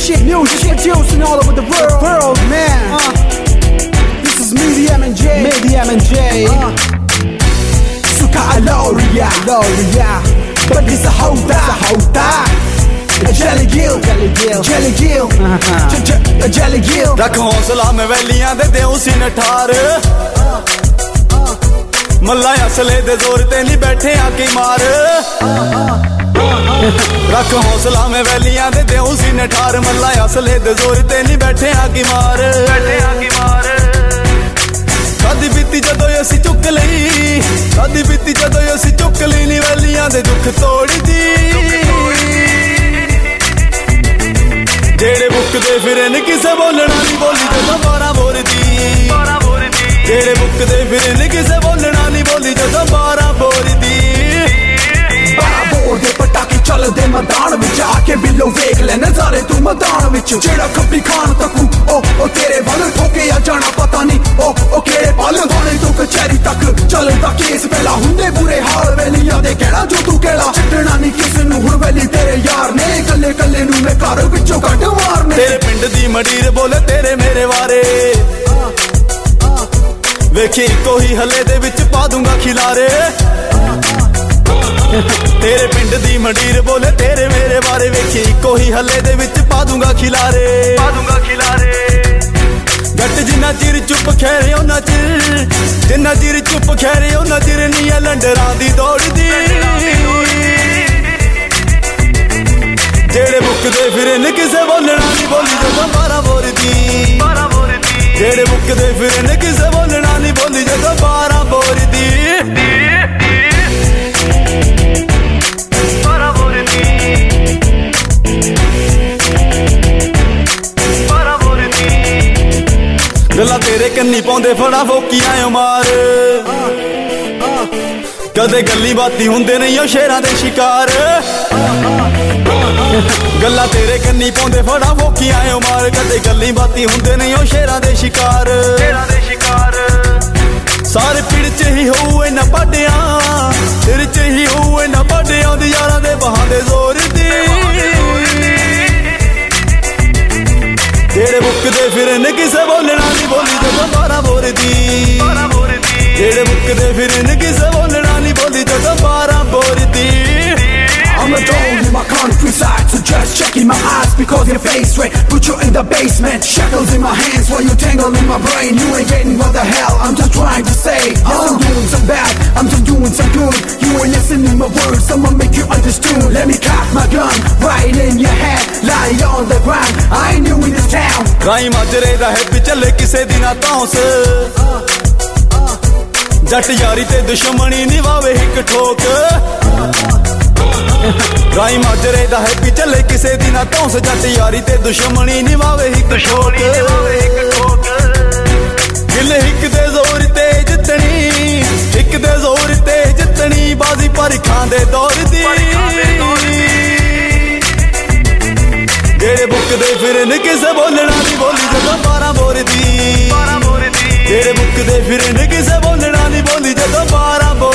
shit, music producing all over the world, man. This is me, the M&J. Suka Aloria, but this a Houda. Jelly Gill, Jelly Gill. रख हौसला में वैलियां दे देऊं scene ठार मल्ला असले दे जोर ते नहीं बैठे आके मार रख हौसला में वैलियां दे देऊं सीन ठार मल्ला असले दे जोर ते नहीं बैठे आके मार कदी बीती जदों असी चुक लई कदी बीती जदों असी चुक लई नी वैलियां दे दुख तोड़ दी जेड़े बुकदे फिरे ने किसे बोलना नहीं बोली जदों 12 बोर दी जेड़े बुकदे फिरे ने किसे बोलना नहीं बोली जदों 12 बोर दी 12 बोर दे पटाके चलदे मैदान विच आके बिल्लो वेख ले नजारे तू मैदान विच जेड़ा खब्बी खान तकू ओ तेरे वल ठोके आ जाना पता नहीं ओ केड़े पल थाने तो कचहरी तक चलदा केस पहला हुंदे बुरे हाल वेलियां दे कहना जो तू कहला छड्डना नहीं किसे नूं हुण वेली तेरे यार ने कल्ले कल्ले नूं मैं घर विचों कट मारने तेरे पिंड दी मडीर बोले तेरे मेरे बारे वेखी कोई हले दे विच पा दूंगा खिलारे तेरे पिंड दी मडीर बोले तेरे मेरे बारे वेखी कोई हले दे विच पा दूंगा खिलारे गट जिन्ना चिर चुप खैरे उन्ना चिर जिन्ना चिर चुप खैरे उन्ना चिर नी लंडरां दी दौड़दी जेड़े बुकदे फिरे ने किसे बोलना नहीं बोली जदों 12 बोर दी जेड़े बुकदे फिरे ने किसे बोलना नहीं बोली जदों 12 बोर दी गल्लां तेरे कन्नी पाउंदे फड़ा फोकियां मार कदे गल्ली बाती हुंदे नहीं ओ शेरां दे शिकार गल्लां तेरे कन्नी पाउंदे फड़ा फोकियां मार कदे गल्ली बाती हुंदे नहीं ओ शेरां दे शिकार सारे पिड़ च ही होए ना पाडियां सिर च ही होए ना पाडियां दी यारां दे बहांदे जोर दी जेड़े बुकदे फिरे ने किसे बोलना नहीं बोली जदों 12 बोर दी जेड़े बुकदे फिरे ने किसे बोलना नहीं बोली जदों 12 बोर दी I'm alone in my countryside, so just checking my eyes because your face red. Put you in the basement, shackles in my hands while you tangle in my brain. You ain't getting what the hell I'm just trying to say. I'm doing some bad, I'm just doing some good. You ain't listening my words, I'ma make you understood. Let me cock my gun right in your head, lie on the ground. I ain't new in this town. राई माजरे दा है पिछले किसे दिना तौंस जट यारी ते दुश्मनी निभावे हिक ठोक राई माजरे दा है पिछले किसे दिना तौंस जट यारी ते दुश्मनी निभावे हिक ठोक गिल हिक दे जोर ते जितनी बाजी पर खांदे दौर दी जेड़े बुकदे फिरे ने किसे बोलना नहीं बोली जदों 12 बोर दी जेड़े बुकदे फिरे ने किसे बोलना नहीं बोली जदों 12